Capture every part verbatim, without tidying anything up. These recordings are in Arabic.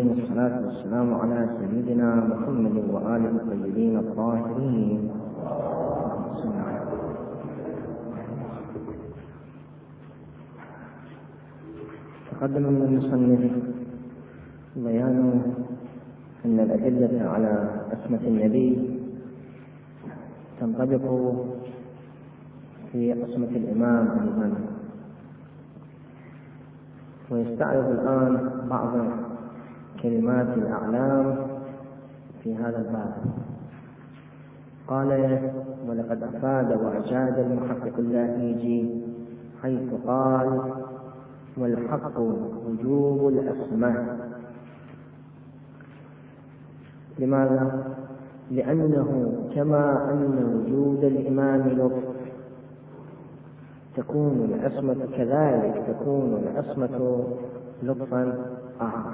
والصلاة والسلام على سيدنا محمد وآله الطيبين الطاهرين. تقدم من المصنف بيان أن الأدلة على عصمة النبي تنطبق في عصمة الإمام أيضا، ويستعرض الآن بعض كلمات الأعلام في هذا الباب. قال: ولقد أفاد وأجاد المحقق اللاهيجي حيث قال: والحق وجوب الأسماء. لماذا؟ لأنه كما أن وجود الإمام لطف تكون العصمة، كذلك تكون العصمة لطفا آخر.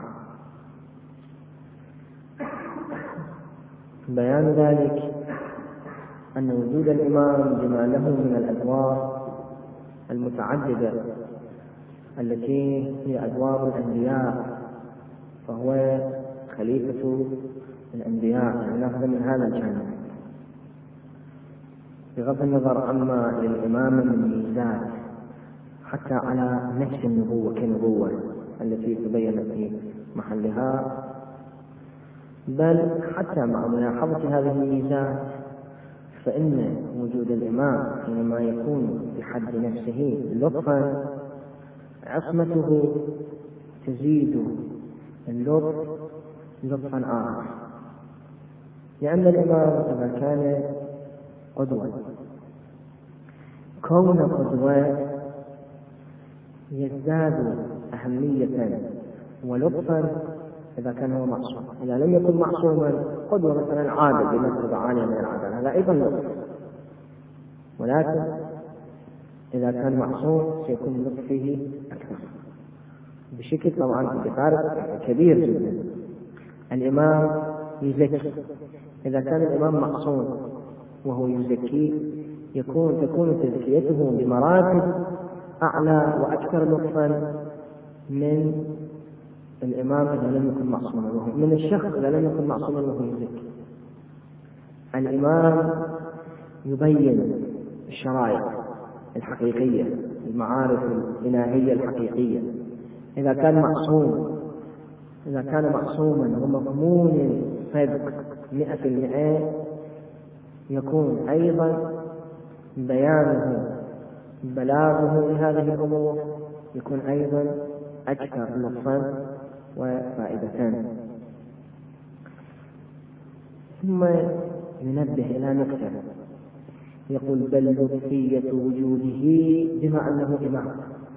بيان ذلك أن وجود الإمام بما له من الأدوار المتعددة التي هي أدوار الأنبياء، فهو خليفة الأنبياء، نأخذ من هذا الجانب بغض النظر عما للإمام من ميزات حتى على نفس النبوة كنبوة التي تبين في محلها، بل حتى مع ملاحظة هذه الميزات فإن وجود الإمام حينما يكون بحد نفسه لطفا عصمته تزيد اللطف لطفا آخر، لأن الإمام إذا كان قدوة، كون قدوة يزداد أهمية ولطفا إذا كان هو معصوم. إذا لم يكن معصوما، قدوة مثلا عادل بمثل عالية من العدل، هذا أيضا لطف، ولكن إذا كان معصوم سيكون لطف فيه أكثر بشكل طبعا بفارق كبير جدا. الإمام يزكي، إذا كان الإمام معصوم وهو يزكي يكون تكون تزكيته بمراتب أعلى وأكثر لطفا من الإمام إذا لم يكن معصوما، من الشخص إذا لم يكن معصوما وهو يزكي. الإمام يبين الشرائع الحقيقية، المعارف الإلهية الحقيقية. إذا كان معصوم إذا كان معصوما ومضمون صدق مئة في المئة، يكون أيضا بيانه بلاغه لهذه الأمور يكون أيضا أكثر لطفا وفائدة. ثم ينبه إلى نقطة، يقول: بل لطفية وجوده بما أنه إمام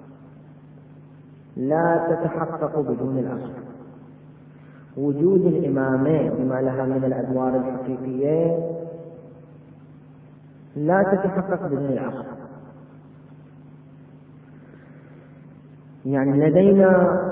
لا تتحقق بدون الأصل. وجود الإمامين بما لها من الأدوار الحقيقية لا تتحقق بدون العصر. يعني لدينا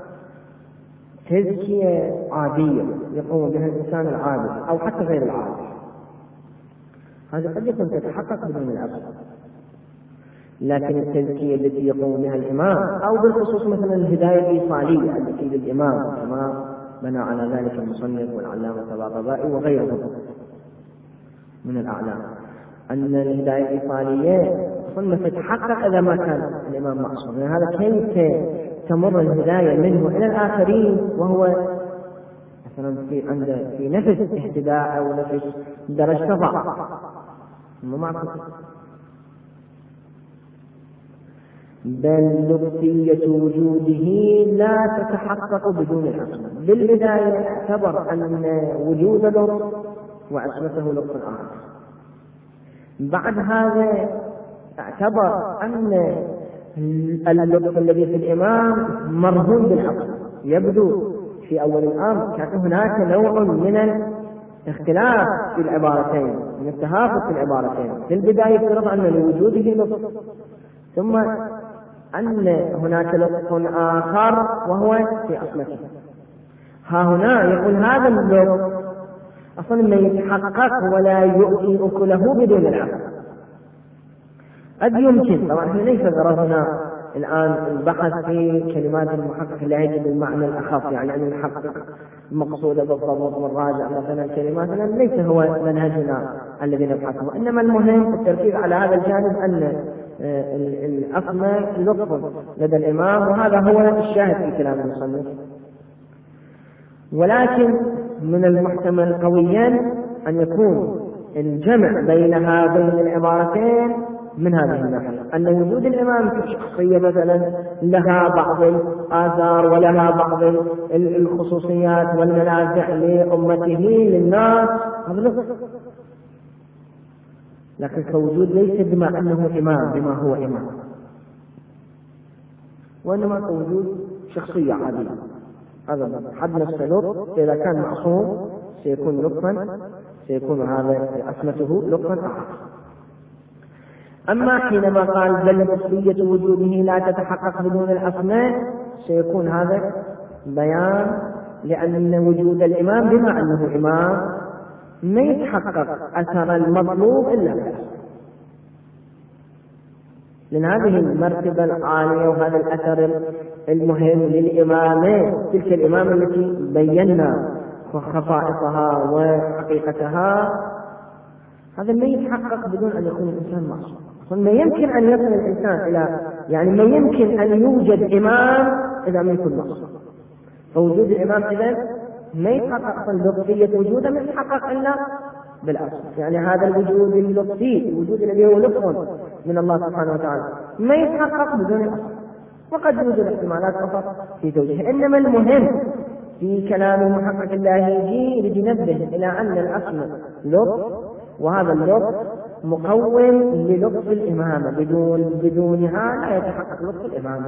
تزكية عادية يقوم بها الإنسان العادي أو حتى غير العادي، هذا قد يكون تتحقق بدون العصر، لكن التزكية التي يقوم بها الإمام، أو بالخصوص مثلا الهداية الإيصالية التي للإمام كما بنى على ذلك المصنف والعلامة الطباطبائي وغيرهم من الأعلام، أن الهداية الإيصالية ثم تتحقق إذا ما كان الإمام معصوم. يعني هذا كيف تمر الهداية منه إلى الآخرين وهو مثلا في عند في نفس اهتداء أو نفس درجة ضعف مو معصوم. بل لطفية وجوده لا تتحقق بدون العصمة. بالبداية اعتبر أن وجود لطف وعصمته لطف آخر، بعد هذا اعتبر أن اللطف الذي في الإمام مرهون بالعصمة. يبدو في أول الأمر كان هناك نوع من الاختلاف في العبارتين، من التهافت في العبارتين. في البداية افترض أن لوجوده لطف، ثم أن هناك لطف آخر وهو في عصمته. ها هنا يقول هذا اللطف أصلا ما يتحقق ولا يؤتي أكله بدون العقل. قد يمكن، طبعا ليس غرضنا الآن البحث في كلمات المحقق لا يجد المعنى الأخف، يعني أن نحقق مقصودة بالضبط والراجع مثلا كلماتنا ليس هو منهجنا الذي نبحثه، إنما المهم التركيز على هذا الجانب أن الأسماء لطف لدى الإمام، وهذا هو الشاهد في كلام المصنف. ولكن من المحتمل قويا أن يكون الجمع بينها بين العبارتين من هذه الناحية، أن وجود الإمام في شخصية مثلا لها بعض الآثار ولها بعض الخصوصيات والمنافع لأمته للناس، هذا لطف، لكن كوجود ليس بما أنه إمام بما هو إمام، وإنما كوجود شخصية عادية. هذا حد نفس لطف، إذا كان معصوم سيكون لطفا، سيكون هذا أسمته لطفا أعظم. أما حينما قال بل نفسية وجوده لا تتحقق بدون الأسماء، سيكون هذا بيان لأن وجود الإمام بما أنه إمام ما يتحقق أثر المطلوب إلا بالأسماء، لأن هذه المرتبة العالية وهذا الأثر المهم للإمامة، تلك الإمامة التي بينا خصائصها وحقيقتها، هذا ما يتحقق بدون أن يكون الإنسان معصوم. ما يمكن أن يصل الإنسان إلى يعني ما يمكن أن يوجد إمام إذا ما يكون معصوم، فوجود الإمام إذا ما يتحقق اللطفية وجوده ما يتحقق إلا بالأصل، يعني هذا الوجود اللطفي الوجود الذي هو لطف من الله سبحانه وتعالى ما يتحقق بدون الأصل، وقد يوجد احتمالات أخرى في توجيه. إنما المهم في كلام المحقق اللاهيجي لننبه إلى أن الأصل لطف، وهذا اللطف مقوم للطف الإمامة، بدون بدونها لا يتحقق لطف الإمامة.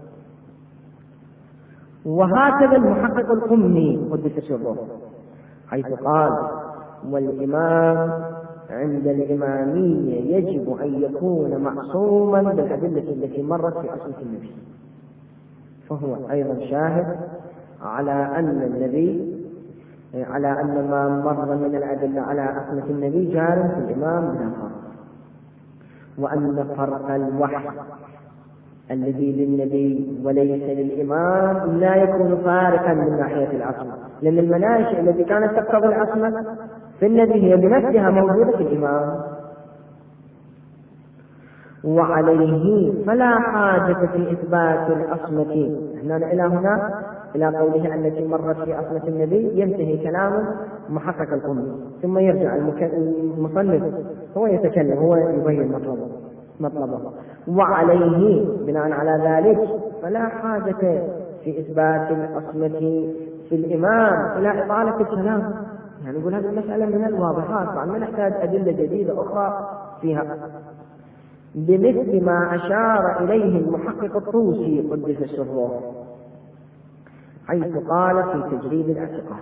وهكذا المحقق القمي قدس سره حيث قال والإمام عند الإمامية يجب أن يكون معصوما بالأدلة التي مرت في أصل النبي، فهو أيضا شاهد على أن النبي على أن ما مر من الأدلة على أصل النبي جار في الإمام بلا فرق، وأن فرق الوحي الذي للنبي وليس للإمام لا يكون فارقا من ناحية العصمة، لأن المناشئ التي كانت تقتضي العصمة في النبي هي بنفسها موجودة في الإمام. وعليه فلا حاجة في إثبات العصمة. هنا إلى هنا إلى قوله التي مرت في عصمة النبي ينتهي كلام محقق القمي، ثم يرجع المصنف هو يتكلم هو يبين مطلبه مطلبه وعليه بناء على ذلك فلا حاجة في إثبات العصمة في الإمام إلى إطالة الكلام. يعني نقول هذه المسألة من الواضحات، طبعا ما نحتاج أدلة جديدة أخرى فيها، بمثل ما أشار إليه المحقق الطوسي قدس سره حيث قال في تجريد الاعتقاد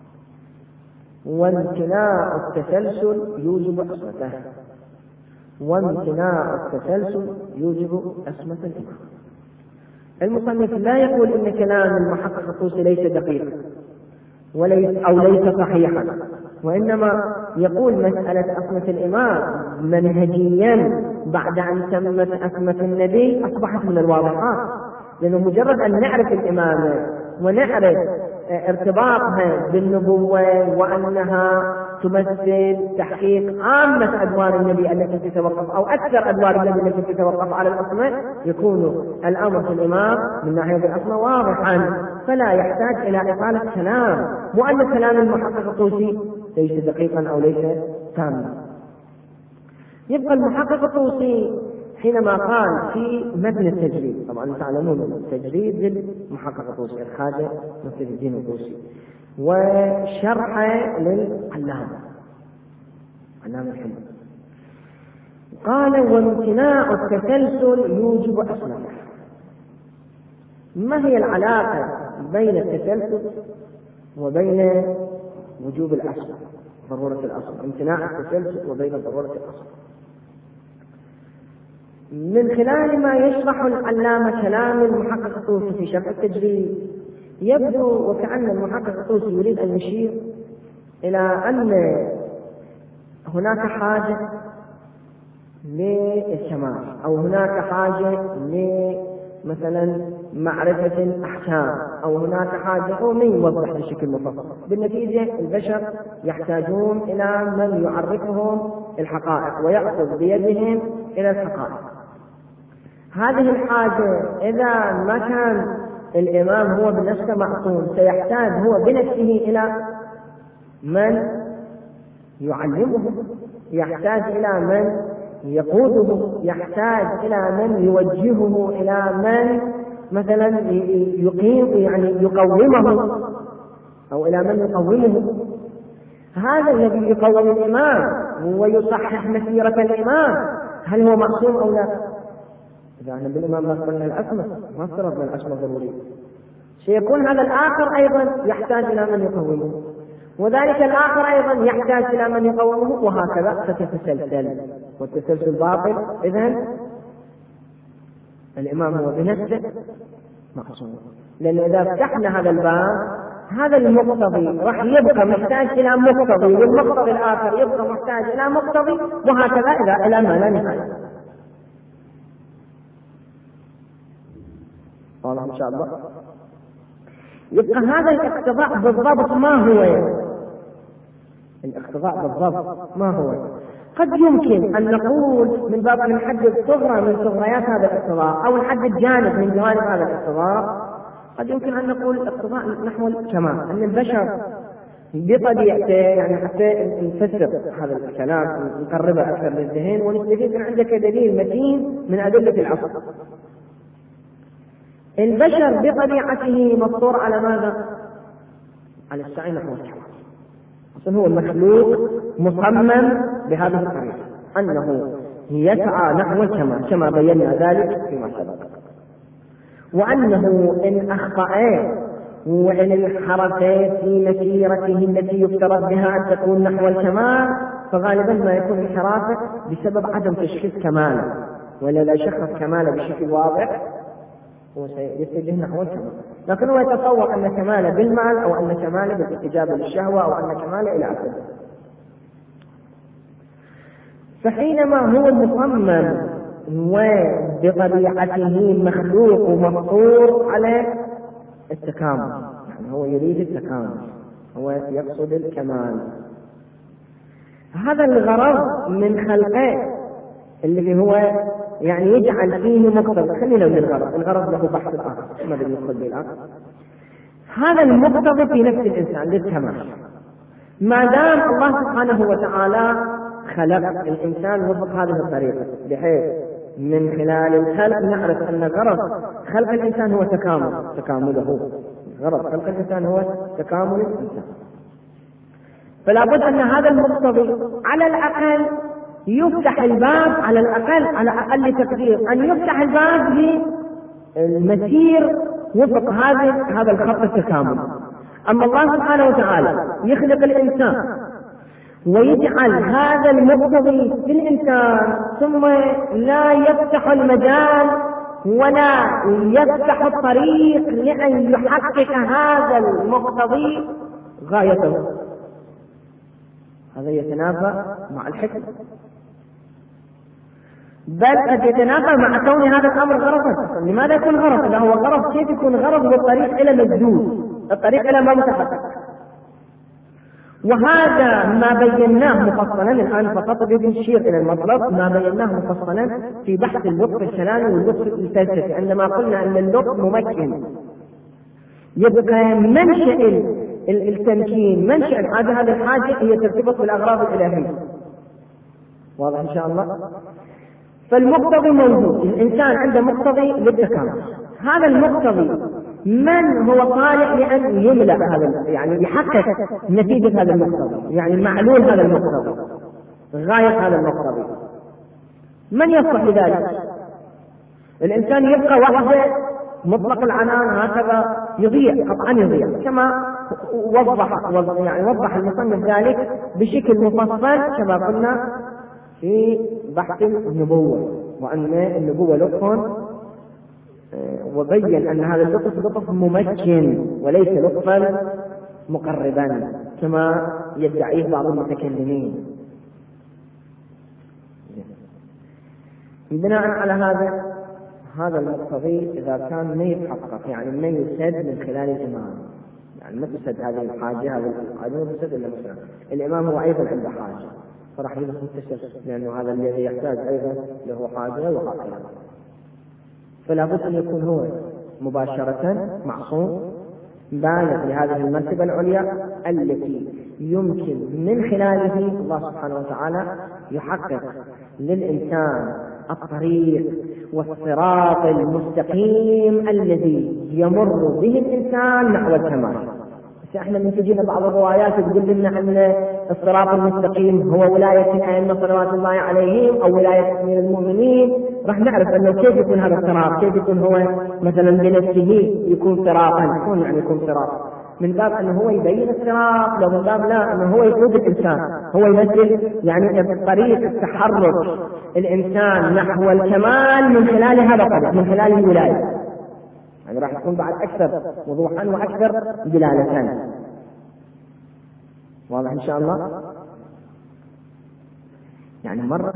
وامتناع التسلسل يوجب عصمته، وامتناع التسلسل يوجب عصمة الإمام. المصنف لا يقول إن كلام المحقق الطوسي ليس دقيق وليس أو ليس صحيحا، وإنما يقول مسألة عصمة الإمام منهجيا بعد أن تمت عصمة النبي أصبحت من الواضحات، لأنه مجرد أن نعرف الإمامة ونعرف ارتباطها بالنبوة وأنها تمثل تحقيق عامة أدوار النبي التي تتوقف أو أكثر أدوار النبي التي تتوقف على العصمة، يكون الأمر في الإمام من ناحية العصمة واضحا، فلا يحتاج إلى إطالة كلام، وأن كلام المحقق الطوسي ليس دقيقا أو ليس تاما. يبقى المحقق الطوسي حينما قال في متن التجريد، طبعا تعلمون التجريد للمحقق الطوسي الخادم نصر الدين الطوسي وشرحه للعلامة علامة الحمد، قال وامتناع التسلسل يوجب عصمته. ما هي العلاقة بين التسلسل وبين وجوب الأصل ضرورة الأصل؟ امتناع التسلسل وبين ضرورة الأصل من خلال ما يشرح العلامة كلام المحقق الطوسي في شرح التجريد يبدو وكأن المحقق الطوسي يريد أن يشير إلى أن هناك حاجة للكمال أو هناك حاجة مثلا معرفة الأحكام أو هناك حاجة أو من يوضح بشكل مفصل. بالنتيجة البشر يحتاجون إلى من يعرفهم الحقائق ويأخذ بيدهم إلى الحقائق. هذه الحاجة إذا ما كان الإمام هو بنفسه معصوم سيحتاج هو بنفسه إلى من يعلمه، يحتاج إلى من يقوده، يحتاج إلى من يوجهه، إلى من مثلا يقيم يعني يقومه أو إلى من يقومه. هذا الذي يقوم الإمام ويصحح مسيرة الإمام هل هو معصوم أو لا؟ إذا احنا بالإمام ما قلنا العصمة ما افترضنا العصمة ضرورية، سيكون هذا الآخر أيضا يحتاج إلى من يقومه، وذلك الآخر أيضا يحتاج إلى من يقومه، وهكذا ستتسلسل والتسلسل باطل. إذن الإمام هو بنفسه معصوم، لأنه إذا فتحنا هذا الباب هذا المقتضي راح يبقى محتاج إلى مقتضي، والمقتضي الآخر يبقى محتاج إلى مقتضي، وهكذا إلى إلى ما لا نهاية. والله إن شاء الله. يبقى هذا الاقتضاء بالضبط ما هو؟ الاقتضاء بالضبط ما هو؟ قد يمكن أن نقول من باب أن نحدد صغرى من صغريات هذا الاقتضاء أو نحدد جانب من جوانب هذا الاقتضاء. قد يمكن أن نقول الاقتضاء نحو الكمال، أن البشر بطبيعته يعني حتى نفسر هذا الكلام نقربه أكثر للذهن ونستفيد من عندك دليل متين من أدلة العصر. البشر بطبيعته مفطور على ماذا؟ على السعي نحو الكمال. أصلا هو المخلوق مصمم بهذه الطريقة أنه يسعى نحو الكمال كما بينا ذلك فيما سبق، وأنه إن أخطأ وإن انحرف في مسيرته التي يفترض بها أن تكون نحو الكمال فغالبا ما يكون انحرافه بسبب عدم تشخيص كماله، ولا لا يشخص كماله بشكل واضح وسيتجه نحو الكمال، لكن هو يتصور أن كماله بالمال أو أن كماله بالاستجابة للشهوة أو أن كماله إلى آخره. فحينما هو مصمم وبطبيعته مخلوق ومفطور على التكامل، يعني هو يريد التكامل، هو يقصد الكمال، هذا الغرض من خلقه اللي هو يعني يجعل فيه مقتضى. خلينا من الغرض، الغرض له بحث الآخر ما بدي ندخل بالآخر. هذا المقتضى في نفس الإنسان للكمال، ما دام الله سبحانه وتعالى خلق الإنسان وفق هذه الطريقة بحيث من خلال الخلق نعرف أن غرض خلق الإنسان هو تكامل تكامله غرض خلق الإنسان هو تكامل الإنسان، فلا بد أن هذا المقتضي على الأقل يفتح الباب، على الأقل على أقل تقدير أن يفتح الباب للمسير وفق هذا هذا الخط التكامل. أما الله سبحانه وتعالى يخلق الإنسان ويجعل هذا المقتضي في الإنسان ثم لا يفتح المجال ولا يفتح الطريق لأن يحقق هذا المقتضي غايته، هذا يتنافى مع الحكمة، بل قد يتنافى مع كون هذا الأمر غرضا. لماذا يكون غرض؟ إذا هو غرض كيف يكون غرض بالطريق إلى مجدود، الطريق إلى ما متحقق؟ وهذا ما بيناه مفصلا الآن، فقط بنشير إلى المطلب ما بيناه مفصلا في بحث اللطف الكلامي واللطف الفلسفي، عندما قلنا أن اللطف ممكن يبقى منشأ التمكين، منشأ الحاجة، هذه الحاجة هي ترتبط بالأغراض الإلهية. واضح إن شاء الله؟ فالمقتضي موجود، الإنسان عنده مقتضي للتكامل، هذا المقتضي من هو صالح لأن يملأ هذا يعني يحقق نتيجة هذا المقتضي، يعني معلول هذا المقتضي، غاية هذا المقتضي، من يصلح لذلك؟ الإنسان يبقى وحده مطلق العنان هكذا يضيع، قطعا يضيع، كما وضح يعني وضح المصنف ذلك بشكل مفصل كما قلنا في بحث النبوة، وأن النبوة لطف، وبين أن هذا اللطف لطف ممكن وليس لطفا مقربا كما يدعيه بعض المتكلمين. بناء على هذا هذا المقتضي إذا كان ما يتحقق، يعني ما يسد من خلال الإمام، يعني ما تسد هذه الحاجة، هذا ما تسد إلا مثلا الإمام هو أيضا عنده حاجة فراح يدخل متسد، لأنه هذا الذي يحتاج أيضا له حاجة وهكذا. فلا بد أن يكون هو مباشرة معصوم بالغ لهذه المرتبة العليا التي يمكن من خلاله الله سبحانه وتعالى يحقق للإنسان الطريق والصراط المستقيم الذي يمر به الإنسان نحو الكمال. احنا من تجينا بعض الروايات تقول لنا ان الصراط المستقيم هو ولاية الأئمة صلوات الله عليهم او ولاية أمير المؤمنين، راح نعرف انه كيف يكون هذا الصراط، كيف يكون هو مثلا بنفسه يكون صراطا، يكون يعني يكون صراط من باب انه هو يبين الصراط، لو من باب لا انه هو يقود الانسان، هو يمثل يعني طريق التحرك الانسان نحو الكمال من خلال هذا الطريق، من خلال الولاية، يعني راح يكون بعد أكثر وضوحا وأكثر دلالة. واضح إن شاء الله؟ يعني مرة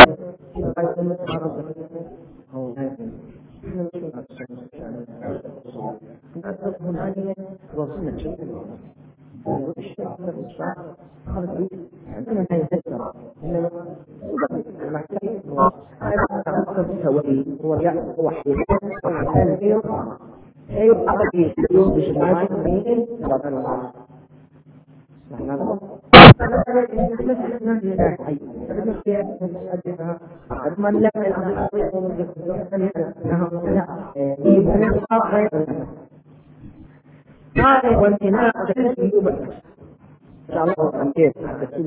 هذا والانتهاء إن شاء الله عن كيف تسوي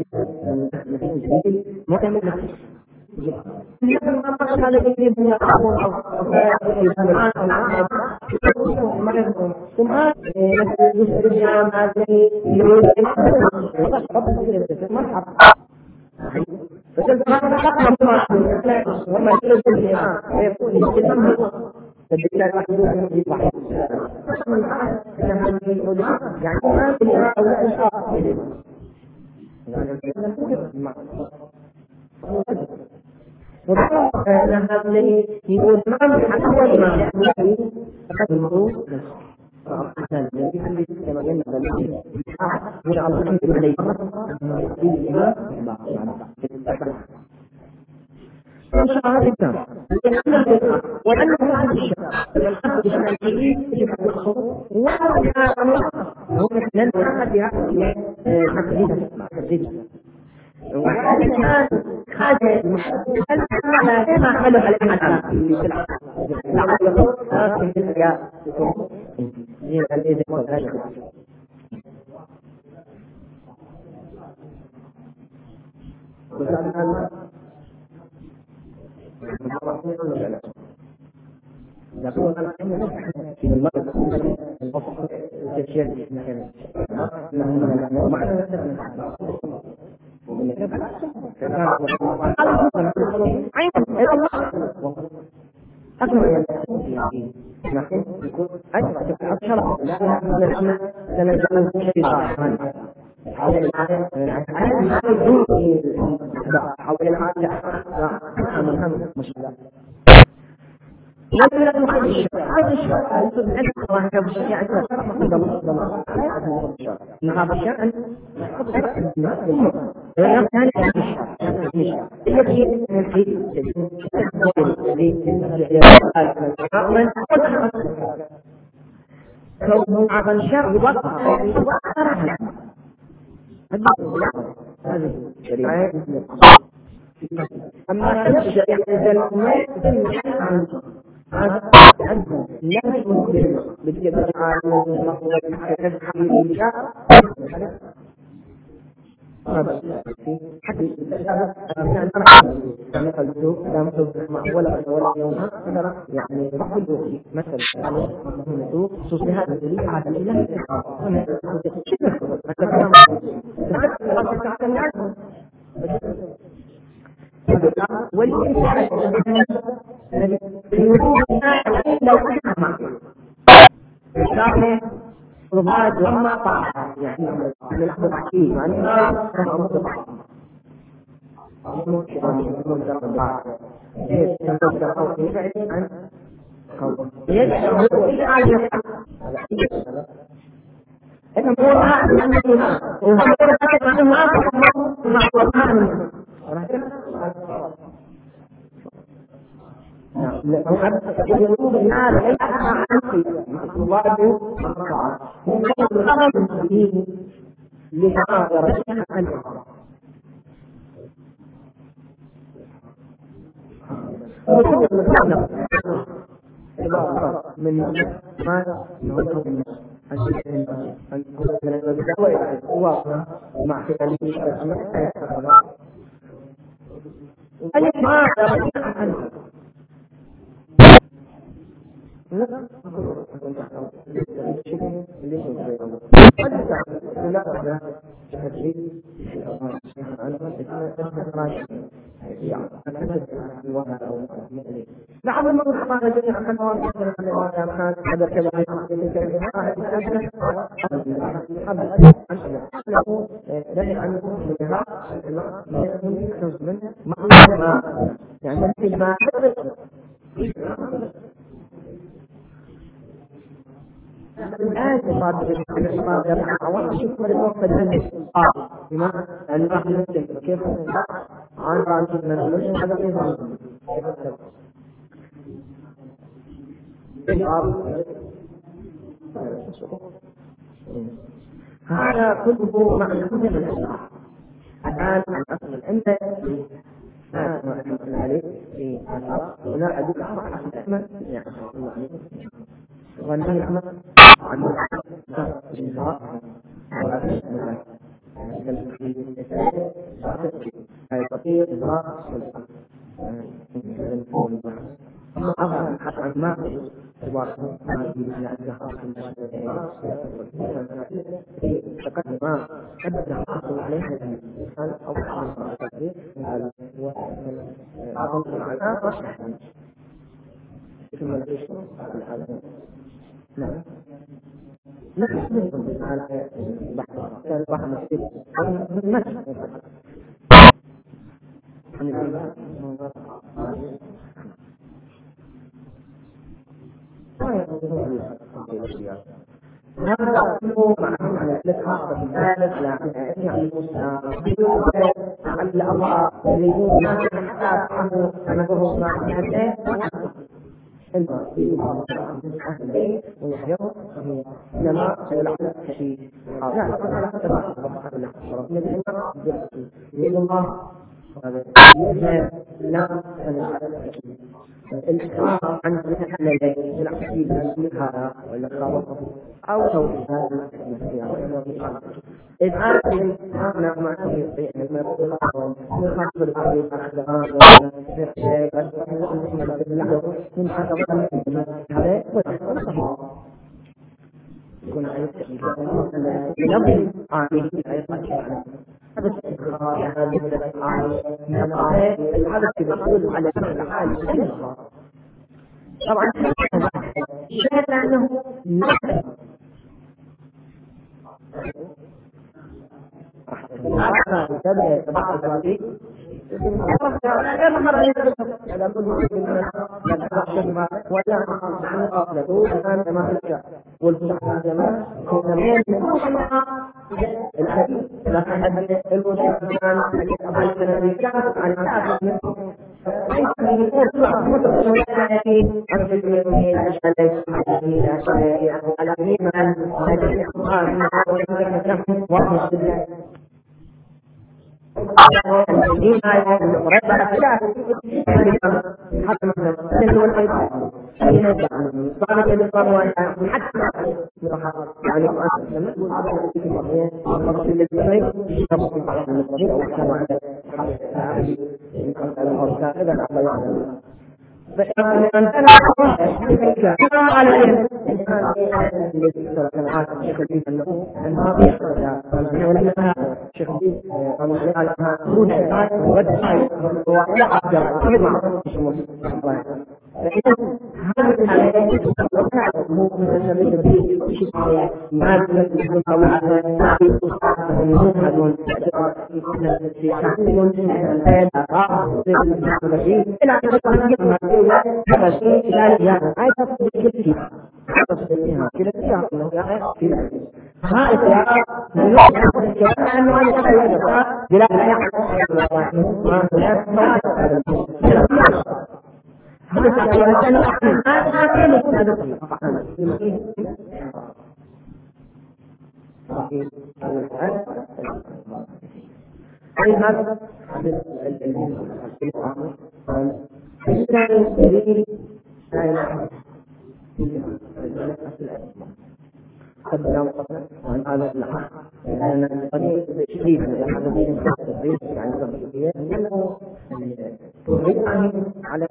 مهم نفسي هذا يجب أن يقوم ثم الرجال هذه يريد مرحبا فشلت هذا حقا وما يجب أن يكون يتلمه فبالتالي راح يكون في بعض يعني ما في أولا الآخر وهذا الذي يقول ما من حقا ما فقد المفروض أحسن الذي كما ينبغي وجعل الحمد لله وأنه هذا الشيء والأخذ الشيء يجب أن يخص وهو لن يحدها تحديدا وكان هذا المحدد ما حمله على الحدث لعله آخر الحياة زين الذي يقول هذا يقول أنا في المرض التشير ولا نخرج هذا الشيء سبحانه وتعالى يعني عند الله ان هذا الشيء يكفي من الحديث كونه عن شر وقع هذه الشريعة. أما الشريعة الأمة هذا لا يكون بالكبر على المقوى حتى أنا قلت دام ولا ولا يومها يعني بعض الوقت مثلا هو خصوصي هذا الدليل هذا الإله أنا والإنسان لو أحمى شاهد رباط وما طاعة يعني من الأخذ حكيم يعني ما رفع مطبع ممكن أن يكون ذلك البعض إيه تنبض الأخذ عن يدعو هو إشعال يفعل إنه هو أعلم أنه ما وهو أعلم أنه ما مع القرآن هو يقول النار ليس مع عنقي الله هو الغرض فيه لهذا عنه وكل المسلم من ماذا نقول أن يكون من الدعوة واضحة مع فعله أي ما يرجع عنه لا نعم الموضوع قال جميعا عن مواقف الحمد كان هذا كذا يعني ما الآن صار صار يرجع أول شيء من الوقت الجنة آه بما أن راح يمسك كيف عن رأس من الوجه هذا كيف هذا كله معنى كل الإصلاح الآن الأصل أنت أنا أحمد عليك في هنا أدوك أحمد يعني والنهي الأمر عن الإنهاء أي تطير إضراء أما أظهر حتى عن ما تبارك تقدم ما قد حصل عليها الإنسان أو حصل على التقدير وأظهر على رشح ثم لا يشتغل على العالم نعم نحن على بحر كان بحر مسجد من مشهد عن الإله ما يقولون هذا كله معلوم على الخاصة بالثالث لكن يعني بدون الأضواء يريدون ما حتى عنه أنه ما يحدث الماء ويحيره إنما العقل في لا لا يقول الله لا الإخراج عن الحلال العقيدة منها ولا أو توحيد إذا أنا ما أستطيع أن أقول نخاف الأرض من هذا هذا يكون عليه يبني عليه أيضا هذا الإخراج هذا هذا يدل على الحال طبعا شاهد أنه أحسن تبع تبع الرأي أنا مرة يقول هذا كل من لا ولا قابلته أنا ما أشاء والفتح الجماعة كمان الحديث لكن هذا المشكلة كان على الأمريكان على الأساس ليس من فرصة متوسطة عن فكرة الأشياء الأشياء على مين هذا الإخبار وهو بالله حتى مثلا هو الأيضا صارت الإقامة حتى يعني لما تقول هذا في المرية وقت اللي بيصير يشتغل على المرية أو كما على الأركان إذا لا يعلم فإن أنا على الذي كان عارف شكل أنه أنها بيحصل ولما شكل أنه على كون ودعي ولا أقدر أسمع هذا الحياة مو مثل النبي شيء ما يكون أو ما يكون هذون في شعبهم الآن آه إلى أن تكون هذه هذا شيء لا يعني أي تفصيل كثير تفصيلها كذا فيها إنه يعني في هذا يا من كلام أنه أنا أتكلم بلا ما قد نوقفنا عن هذا الحق لأن قد شديد الحديث التطبيق عن التطبيقية لأنه تريد على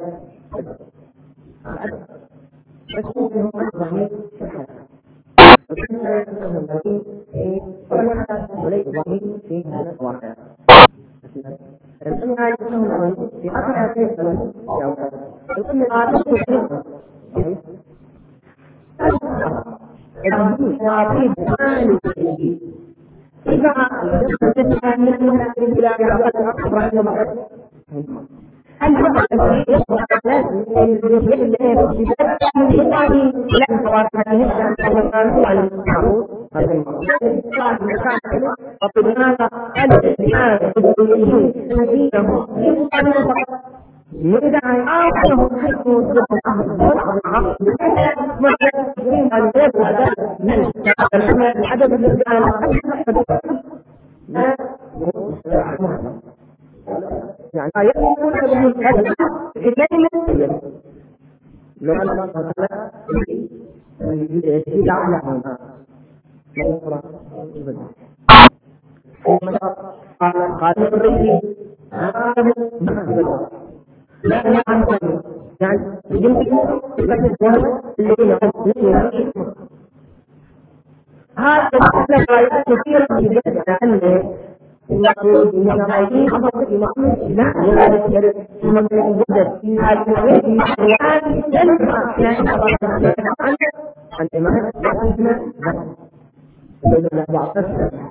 الأدب بس هو ضمير في الحياة وكان ضمير في وليس ضمير في هذا الواقع القمة يكون ضمير في أكثر شيء ضمير في أوقات القمة لا تكون الضمير يعطيه بمعنى إذا يستطيع أن يكون إلى علاقة هل هو الذي يصبح لازم يصبح له في بداية من يعني لا توافق هذا الكلام عن المعروف هذا المعروف وبناء على الإعادة الذين يمكن فقط يدعي آخره حيث يصبح العقل مرتبين أن يبقى من العدد الذي يعني يقول ابن هذا الكلمة لو أن الله تعالى يزيد على ما قال قال الرجل لا نعم يعني يمكن الذين هذا الآيات كثيرة جدا عنه يقول إن الغيبين خبرت بمقصود لا يذكر المقصود جدا في هذه الغيب الآن ينفع يعني عن إمام لكن بين الله بعض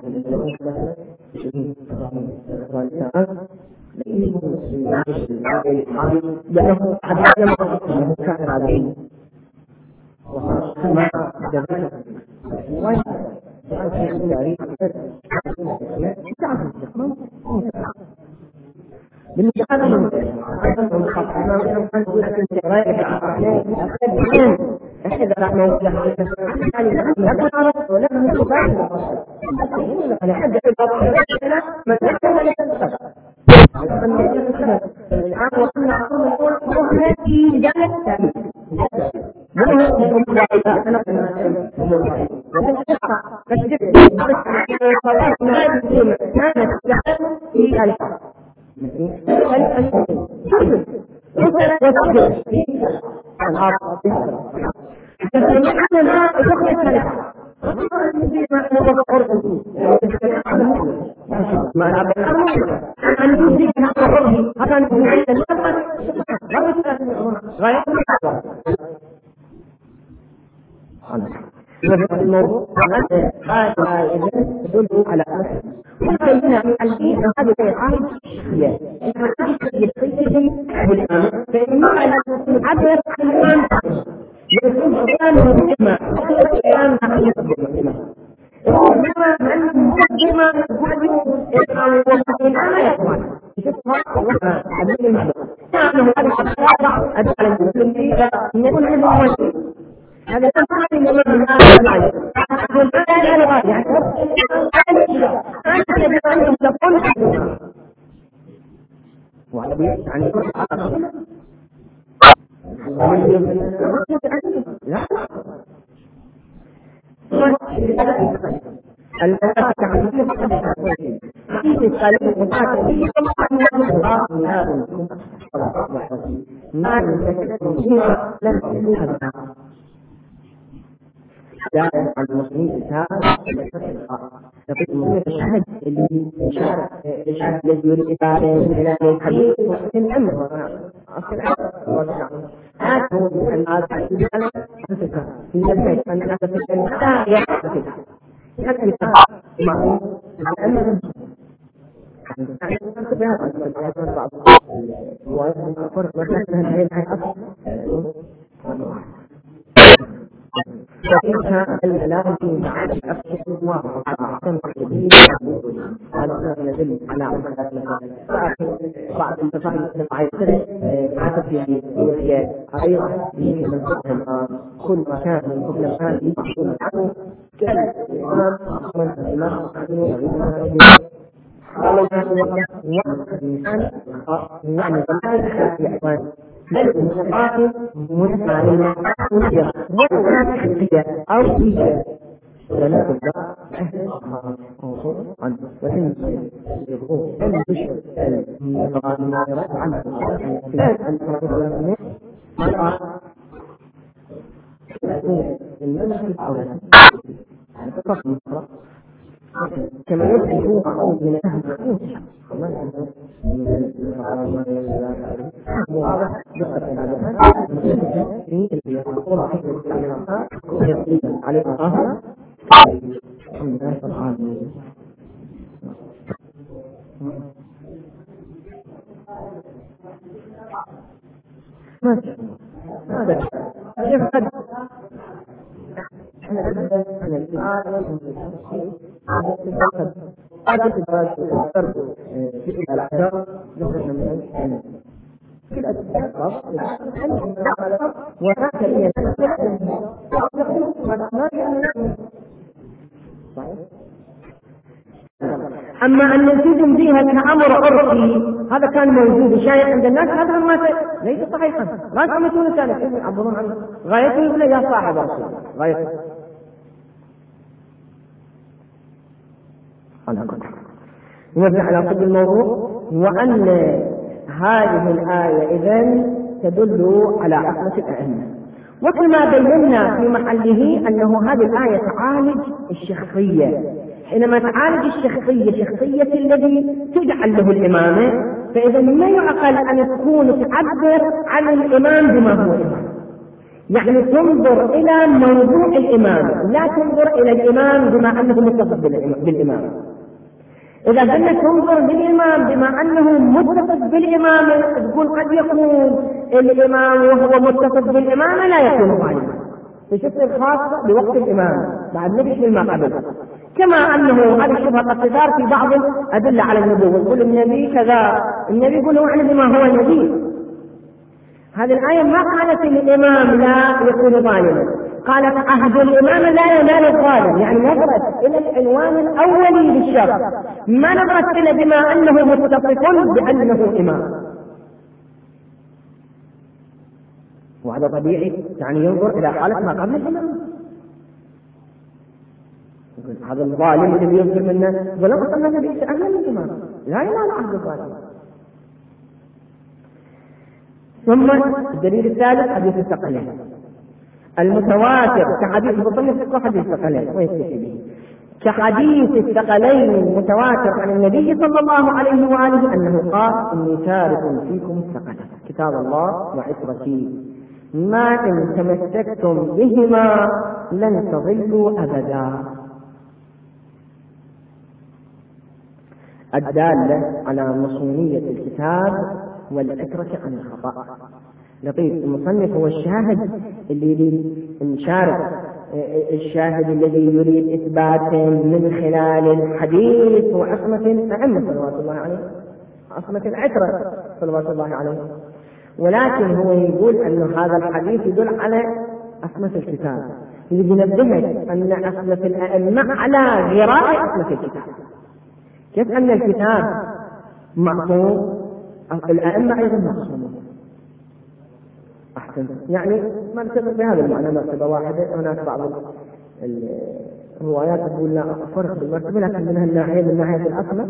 لأنه حدث لما كان عليه وما جبل وين بالنسبة لهم أنهم خطأنا ونحن نقول أنت غير أحد رحمه الله لكن عرفت ولم نتبعه أنا حد أحد من أحد لك الآن وصلنا عصر نقول روحنا في جانب ثاني ما نعبد عن يوزي من الرب هذا نقول غاية الموضوع هذا يدل على وقيلنا الدين هذا العالم الشخصية يتصيد بالآن فإنه على عدد الآن يكون الآن مهمة الآن مهمة وإنما من مقدمة الآن يكون يتطلع حديث المحبة نعم هذا الشخص أدعى المسلمين أن يكون هذا الموجود هذا تفعل الإمام من هذا العالم والآن أنا غاية يعني أنا أجب أنهم تقول وعلى عن كل حاجة لا الآن تعليم في الثالث المتاكد في الله هذا ما لم يكن هذا دائما عن المسلمين التابع لقد المسلمين الشهد اللي شارك الذي يريد إبادة إلى الحديث وحسن أمر أصل هو أن هذا في نفسه أن هذا في الإنسان يحدث يحدث معه أن فإنها الكلام في معاني الأفكار وأحسن الجديد هذا يدل على بعض التفاصيل المعيشة هذا في روسيا أيضا يمكن أن تفهم كل مكان من كل مكان يحصل عنه كالإمام من الإمام يعني ذلك يعتبر بل المقاطع متعلمة ونجرة وكانت خلفية أو فيها ولا تبدأ وإن يقول أن يشعر المقاطعات عنه أن تقول مرأة المنزل أولا فقط مقرأ كما يدعي هو أعوذ من أهل واضح دقة العدد في اليقول عليها آخر الحمد لله رب العالمين. هذا كيف قد احنا نبدأ من الآن هذا الباب الضرب في الأحداث يخرج من الحين كل أسباب وذاك هي أما أن نلتزم فيها كأمر عرفي هذا كان موجود شايع عند الناس هذا ما ليس صحيحا غاية يكون ثالث يعبرون عنه غايته يقول يا صاحب رسول غايته نرجع على صدر الموضوع وأن هذه الآية إذن تدل على عصمة الأئمة وكما بينا في محله أنه هذه الآية تعالج الشخصية حينما تعالج الشخصية شخصية الذي تجعل له الإمامة فإذا ما يعقل أن تكون تعبر عن الإمام بما هو إمام يعني تنظر إلى موضوع الإمام لا تنظر إلى الإمام بما أنه متصف بالإمام. إذا قلنا تنظر بالإمام بما أنه متصف بالإمام تقول قد يكون الإمام وهو متصف بالإمام لا يكون ظالما في شكل خاصة بوقت الإمام بعد نفس ما قبل كما أنه هذا الشبهة قد تدار في بعض أدلة على النبوة يقول النبي كذا النبي يقول هو علم بما هو نبي. هذه الآية ما قالت الإمام لا يكون ظالما قالت عهد الإمام لا ينال الظالم يعني نظرت إلى العنوان الأولي للشخص ما نظرت إلى بما أنه متصف بأنه إمام وهذا طبيعي يعني ينظر إلى حالة ما قبل الإمام هذا الظالم الذي ينظر منه ولو أصلا النبي أهلا من الإمام لا ينال عهد الظالم. ثم الدليل الثالث حديث الثقلين المتواتر كحديث المصنف حديث الثقلين ويستشهد به كحديث الثقلين المتواتر عن النبي صلى الله عليه وآله أنه قال إني تارك فيكم الثقلين كتاب الله وعترتي ما إن تمسكتم بهما لن تضلوا أبدا الدالة على مصونية الكتاب والعترة عن الخطأ. لطيف المصنف هو الشاهد اللي يريد المشارك الشاهد الذي يريد إثبات من خلال الحديث وعصمة الأئمة صلوات الله عليه عصمة العترة صلوات الله عليه ولكن هو يقول أن هذا الحديث يدل على عصمة الكتاب ينبهك أن عصمة الأئمة على غراء عصمة الكتاب كيف أن الكتاب معصوم الأئمة أيضا معصومون أحسن يعني مرتبة بهذا المعنى مرتبة واحدة هناك بعض الروايات تقول لا فرق بالمرتبة لكن من الناحية من ناحية الأصل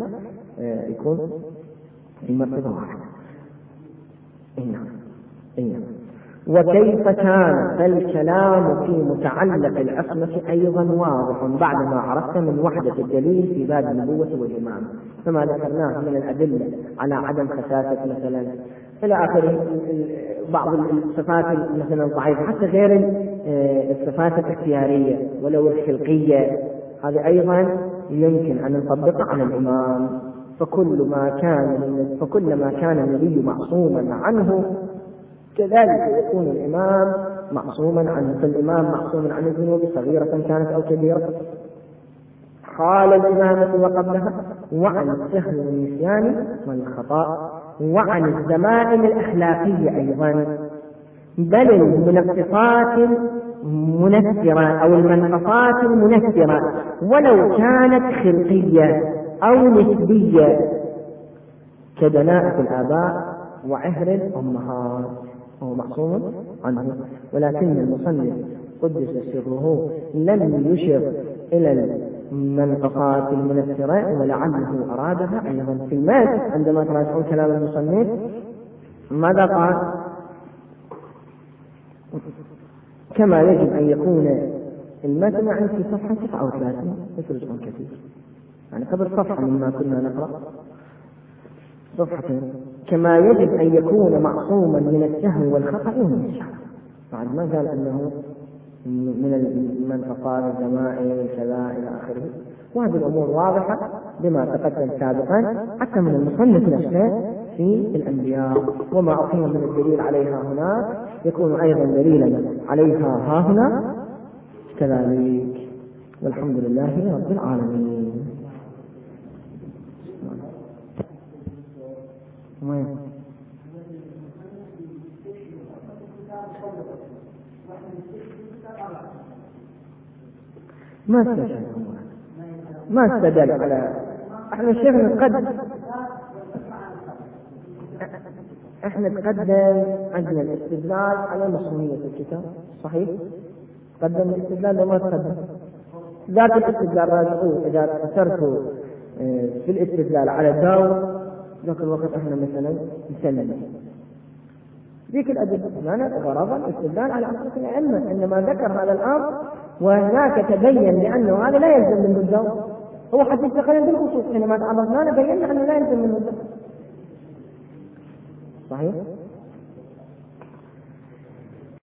يكون في مرتبة واحدة. إيه نعم إيه نعم وكيف كان فالكلام في متعلق العصمة أيضا واضح بعدما عرفت من وحدة الدليل في باب النبوة والإمامة، فما ذكرناه من الأدلة على عدم خساسة مثلا إلى آخره، بعض الصفات مثلا ضعيفة، حتى غير الصفات الاختيارية ولو الخلقية، هذه أيضا يمكن أن نطبقها على الإمام. فكل ما كان فكل ما كان النبي معصوما عنه كذلك يكون الإمام معصوما عنه، فالإمام معصوم عن الذنوب صغيرة كانت أو كبيرة، حال الإمامة وقبلها، وعن السهو والنسيان والخطأ، وعن الزمائم الأخلاقية أيضا، بل المنقصات منفرة أو المنقصات المنفرة ولو كانت خلقية أو نسبية كدناءة الآباء وعهر الأمهات، هو معصوم عنه. ولكن المصنف قدس سره لم يشر إلى المنقصات المنفرة ولعله أرادها أيضا في المات. عندما تراجعون كلام المصنف ماذا قال؟ كما يجب أن يكون المتن عن في صفحة تسعة وثلاثين، مثل رجل كثير يعني قبل صفحة مما كنا نقرأ، صفحة كما يجب أن يكون معصوما من السهو والخطأ والنسيان، بعد ما قال أنه من المنقصات الزمائم كذا إلى آخره. وهذه الأمور واضحة بما تقدم سابقا حتى من المصنف نفسه في الأنبياء، وما أقيم من الدليل عليها هناك يكون أيضا دليلا عليها ها هنا كذلك. والحمد لله رب العالمين. ما استدل ما استدل على احنا الشيخ نقدم احنا نقدم عندنا الاستدلال على مصنوعية الكتاب صحيح، قدم الاستدلال وما تقدم ذات الاستدلال راجعوه إذا اقتصرتوا في الاستدلال على داود ذاك الوقت احنا مثلا نسلم ذيك الأدلة معنى غرضا الاستدلال على أساس الأئمة، إنما ذكر هذا الأمر وهناك تبين لأنه هذا لا يلزم من الدور، هو حديث تقريبا بالخصوص حينما تعرضنا بينا أنه لا يلزم من الدور صحيح.